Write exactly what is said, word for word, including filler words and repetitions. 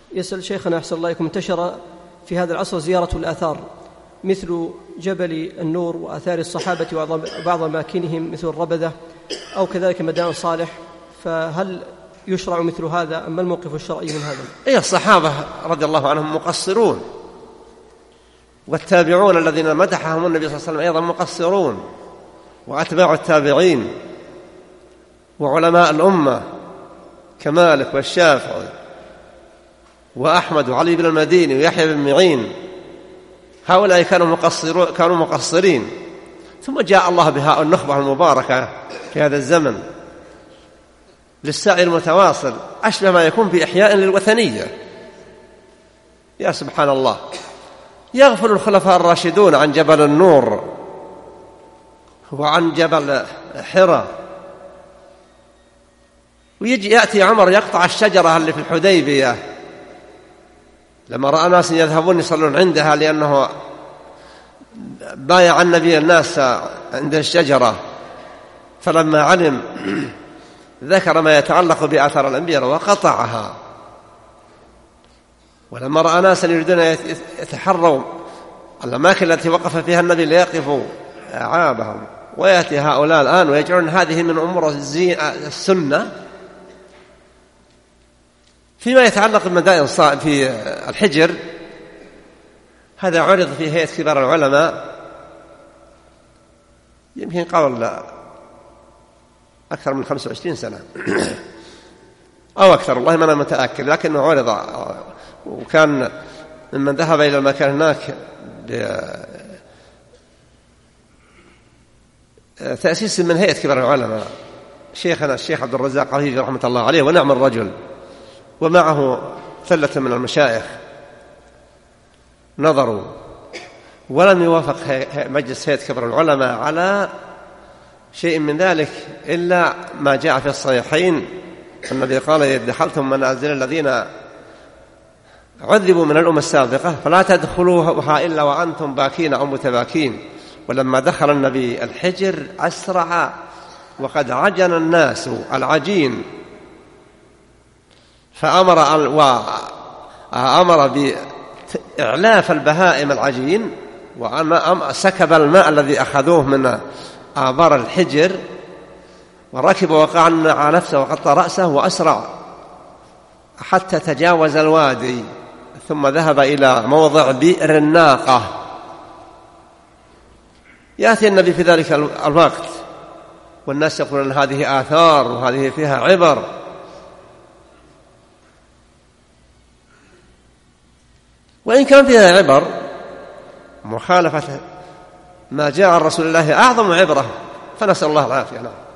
يسأل شيخنا أحسن الله إليكم، انتشر في هذا العصر زيارة الآثار مثل جبل النور وآثار الصحابة وبعض أماكنهم مثل الربذة أو كذلك مدائن صالح، فهل يشرع مثل هذا أم ما الموقف الشرعي من هذا؟ أي الصحابة رضي الله عنهم مقصرون، والتابعون الذين مدحهم النبي صلى الله عليه وسلم أيضا مقصرون، وأتباع التابعين وعلماء الأمة كمالك والشافعي وأحمد وعلي بن المديني ويحيى بن معين، هؤلاء كانوا مقصرون كانوا مقصرين. ثم جاء الله بها النخبة المباركة في هذا الزمن للسعي المتواصل، أشبه ما يكون بإحياء للوثنية. يا سبحان الله، يغفل الخلفاء الراشدون عن جبل النور وعن جبل حراء، ويجي يأتي عمر يقطع الشجرة اللي في الحديبية لما رأى ناس يذهبون يصلون عندها، لأنه بايع النبي الناس عند الشجرة، فلما علم ذكر ما يتعلق بآثار الأنبياء وقطعها. ولما رأى ناسا يريدون يتحروا الأماكن التي وقف فيها النبي ليقفوا أعابهم، ويأتي هؤلاء الآن ويجعلون هذه من أمور السنة. فيما يتعلق بمدائن في الحجر، هذا عرض في هيئة كبار العلماء يمكن قبل أكثر من خمسة وعشرين سنة أو أكثر، والله ما أنا متأكد، لكنه عرض، وكان ممن ذهب إلى المكان هناك تأسيس من هيئة كبار العلماء شيخنا الشيخ عبد الرزاق عفيفي رحمة الله عليه، ونعم الرجل، ومعه ثلة من المشايخ نظروا، ولم يوافق مجلس هيئة كبار العلماء على شيء من ذلك إلا ما جاء في الصحيحين. النبي قال: إذا دخلتم منازل الذين عذبوا من الأمم السابقة فلا تدخلوها إلا وأنتم باكين أو متباكين. ولما دخل النبي الحجر أسرع، وقد عجن الناس العجين، فأمر وأمر بإعلاف البهائم العجين، وسكب الماء الذي أخذوه من آبار الحجر، وركب وقع نفسه وغطى رأسه وأسرع حتى تجاوز الوادي، ثم ذهب إلى موضع بئر الناقة. يأتي النبي في ذلك الوقت والناس يقولون هذه آثار وهذه فيها عبر، وإن كان فيها عبر مخالفة ما جاء عن رسول الله أعظم عبرة، فنسأل الله العافية.